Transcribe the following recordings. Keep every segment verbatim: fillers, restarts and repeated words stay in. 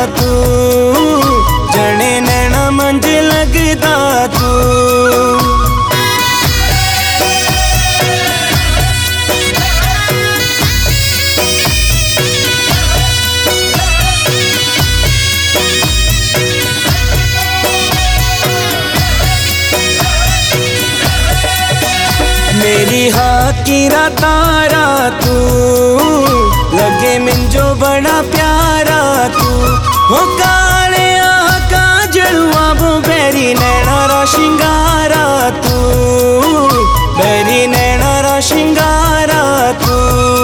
तू, जने नैना मंज लगदा तू। मेरी हाकिरा तारा तू, लगे मिंजो बड़ा प्यारा तू। हो काले आका जलवा वो बैरी नैना रा शिंगारा तू, बैरी नैना रा शिंगारा तू।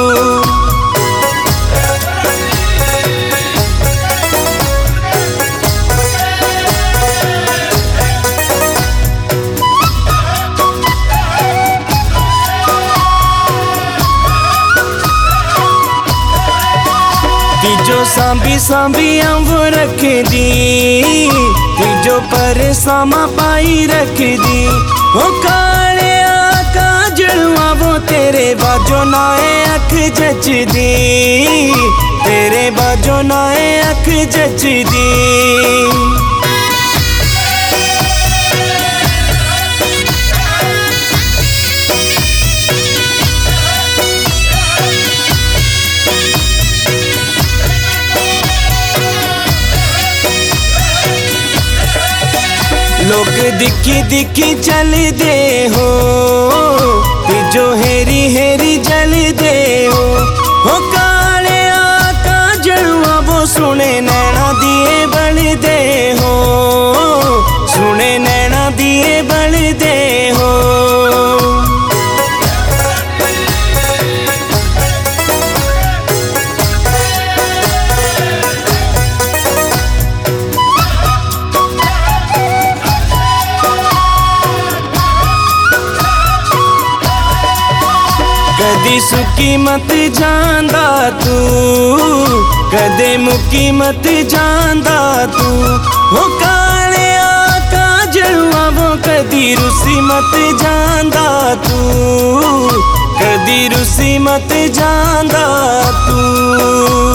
तीजो सांभी सांभी अंब रख दी, तीजो पर सामा पाई रख दी। हो काले आका जलवा वो तेरे बाजो नाए अख जच दी, तेरे बाजो नाए अख जच दी। लोग दिखी दिखी चल दे हो, तीजो हेरी हेरी जल दे हो। हो काले आका जलवा वो सुने नैना दिए बल दे हो, सुने नैना दिए बल दे हो। कदी सुकी मत जांदा तू, कदे मुकी मत जांदा तू। हो काले आका जलवा वो कदी रुसी मत जांदा तू, कदी रुसी मत जांदा तू।